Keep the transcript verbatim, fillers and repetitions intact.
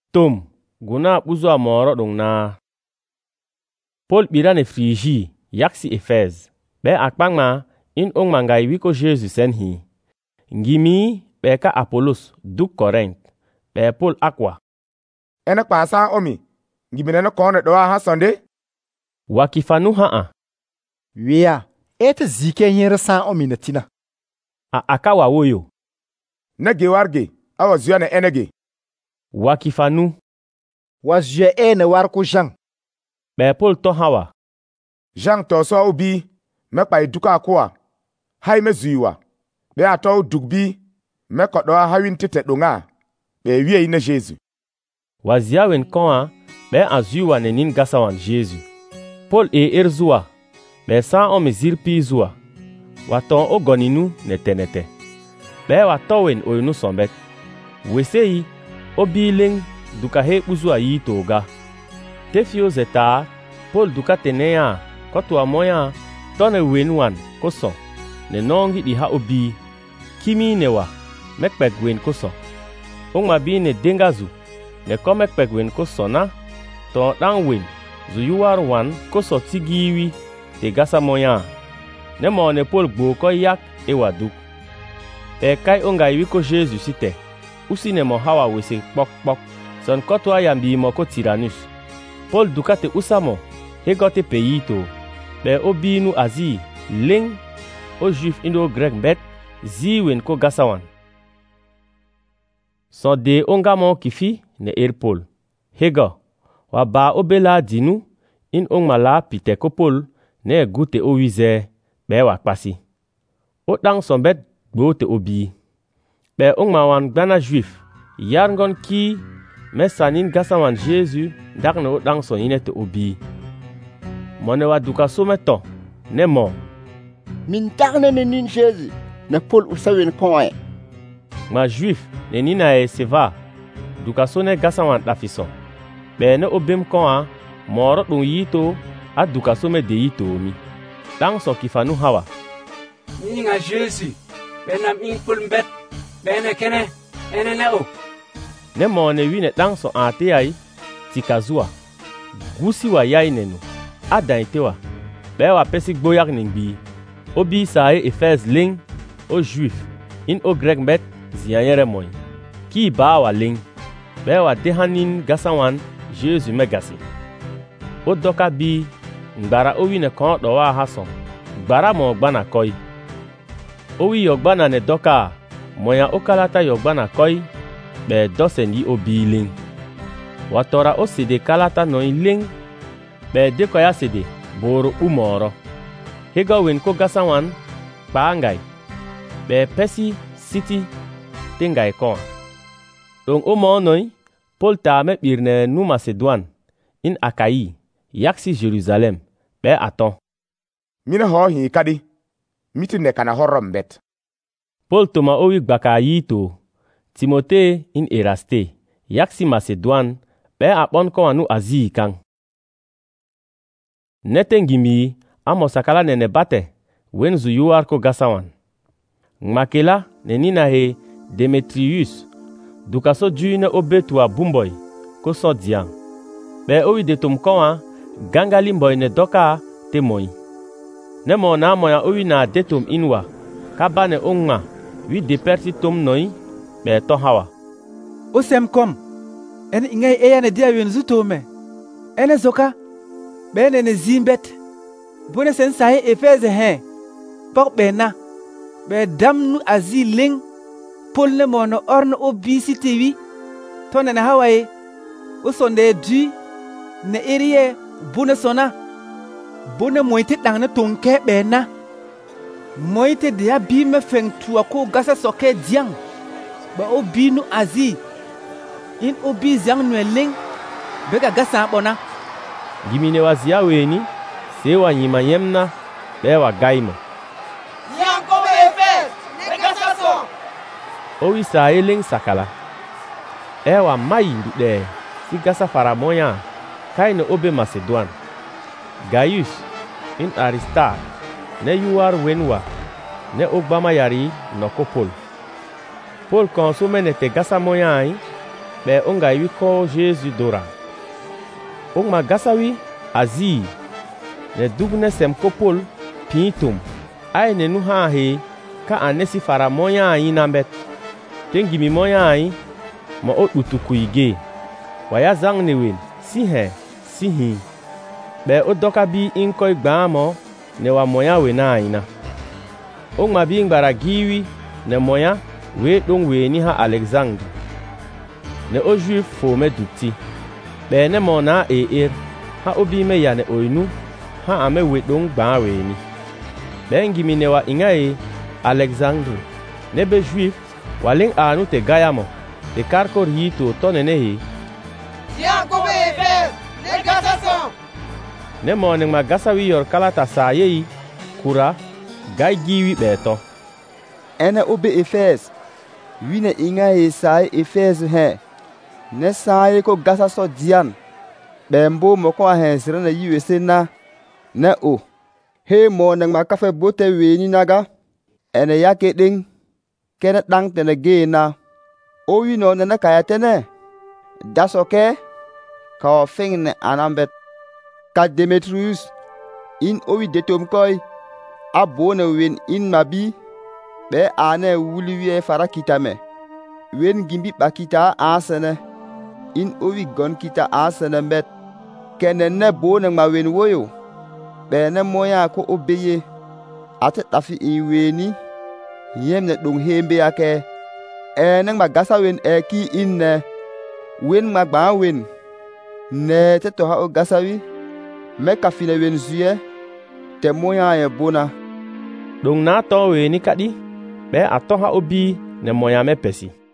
Tom guna buzo amoro dong na. Paul birane Frigi yaksi Efez. Be akpangma in ong mangai wiko Jesus senhi. Ngimi be ka Apollos duk Korint. Be Paul akwa. Ena kpasa omi. Ngimine no kone doa ha sonde. Wakifanu haa. Wea ete zike nyere sa omi na tina. A akawa woyo. Nege warge awa zuya na enege. Wakifanu. Wazye ene warko Jean. Be Paul to hawa. Jean to so ubi. Mekpa iduka akwa. Hai mezuiwa. Be ato dugbi. Mekko doa hawin tete donga. Be wie ine Jesu. Wazia wen konwa. Be azuiwa nenin gasawan Jesu. Paul e erzua. Be sa omi zirpi zua. Waton ogoninu netenete. Be watowen oyunu sombet. Wesei obi ling duka he uzua yi toga. Tefio zeta Paul duka tenea kotua moya tone wenwan koso. Ne nongi di ha obi. Kimi newa mekpek wen koso. Ongma bi ne dengazu. Ne komekpek wen koso na. Ton dang wen zuyuwar wan koso tigiwi te gasa moya. Ne mo ne Paul gbo ko yak ewa duk. Pe kai onga iwiko Jesus site. Usi ne mo hawa wese pok pok. Son kotwa yambi mo ko Tyrannus. Paul dukate usamo. Hegote peyito. Be obinu azi. Ling. O juif indo grek bet. Ziwen ko gasawan. So de onga mo kifi ne er Paul. Hego. Wa ba obela dinu. In ongma la pite ko Paul. Ne gute o wize. Be wakpasi. O dang son bet gbote obi. Be ongma wan gbana juif. Yarngon ki. Mesanin gasawan Jesu. Dakne o dang son inete obi. Mone wa duka someto. Ne mo. Min takne ne nin Jesu. Ne Paul usawen konwe. Ma juif ne nina e seva. Duka sone gasawan dafison. Be ne obem konwa. Moro dun yito. A duka some de yito mi. Dang so kifanu hawa. Ninga Jesu. Benam in Paul mbet. Bene kene. Ene ne o. Ne mo ne wine dang so ate ai. Tikazua. Gusi wa yai nenu. Ada itewa. Be wa pesi gboyak ningbi. Obi sae Efez ling. O juif. In o grek bet. Ziyanyere moy. Ki ba wa ling. Be wa dehanin gasawan. Jesu megasi. O doka bi. Ngbara owi ne kon do wa hason. Ngbara mo gbana koi. Owi yogbana ne doka. Moya okalata yogbana koi. Be dosen yi obi ling. Watora o sede kalata no ling. Be dekoya sede. Boro umoro. Hega wen ko gasawan. Paangai. Be pesi city. Tengai kon. Dong omo noi. Paul ta me birne nu Macedon. In Akayi. Yaksi Jerusalem. Be aton. Mine ho hi kadi. Miti ne kana horom bet. Paul toma owi gbaka yito. Timote in Eraste. Yaksi Macedon. Be apon ko anu azi kang. Netengimi. Amo sakala nene bate. Wen zuyuar ko gasawan. Ngmakela nenina he Demetrius. Dukaso juine obetua bumboy. Ko so diang. Be owi de tom konwa. Gangalimboy ne doka te moi. Ne mo na moya owi na detom inwa. Kaba ne ongma. Wi de persi tom noi. Be to hawa. Osem kom. En ingay eya ne dia wen zuto me. Ene zoka. Be ne ne zimbet. Bone sen sahe Efeze hen. Pok be na. Be damnu azi ling. Paul ne mo no orne obisi tewi. Tone ne hawaye. Osonde du. Ne eriye. Bune sona. Bune moite dang na tonke be na. Moite dia bi me feng tuwa ko gasa soke diang. Ba obi nu azi. In obi ziang nweling. Bega gasa bona. Gimine wazia weni. Sewa nyima yemna. Bewa gaimo. Yanko be Efes. Ne gasa so. Owi sa eling sakala. Ewa mai ndude. Si gasa faramoya. Kaine obe Macedon. Gaius. In Aristar. Ne yuar wenwa. Ne ogbama yari noko Paul. Paul konsume ne te gasa moya ai. ɓe onga wi ko Jésus dora. Ongma gasa wi a zii ne dug ne sem ko Pol pĩi tʋm ay ne nu hãa he ka a ne si fara moyãã-yĩ nambet. Tɩ n gimi moyãã-yĩ ma o ɗutu kuige wa ya zãng ne wen si hẽ si hĩ. Ɓe o dɔka bi in koy gbãa mo ne wa moyã wenã-yĩ na. Ongma bi ngbara giiwi ne moyã wee ɗong weeni ha Alexandre ne o Juif fo me dukti. Ɓe ne mo na e er ha o bi me ya ne oynu ha a me we ɗong gbãa weeni. Ɓe ngimi ne wa iŋa ye Alexandre ne be Juif wa ling aanu tɩ gaya mo tɩ karkor yɩɩ tɩ tɔ ne ne ye Tiyan ko be Efes ne gasa sõn. ne moone ŋma gasa wi yor kala t'a saa yeyi kura gay giiwi ɓe tɔ. Ene o be Efes, wi ne iŋa ye saa Efes hẽ, ne sã ye ko gasa sõ diyan, ɓe mbo mo ko a hẽ sɩrã ne yi we senna, ne o. He mo ne ŋma kafe bote weeni naga, ene yake ɗeng, kene ɗang tene geena. O wi no nene kaya tene, dasoke, ka o feng ne anambet. Ka Demetrius, in o wi detom koy, a bone wen in mabi, ɓe ane wuli wie fara kitame. Wen gimbi ɓa kita asene, in o wi gon kita asene mbet. Kene ne bone ŋma wen woyo, ɓe ne moya ko o beye, ate ɗafi in weni, yem ne ɗong hembe ake. Ene ŋma gasa wen e ki in ne, wen ŋma gbãa wen, ne te to ha o gasa wi, me ka fine wen zuye, te moya ye bona. Ɗong na tɔ weeni kaɗi ɓe a tɔ ha o bii ne moya me pesi.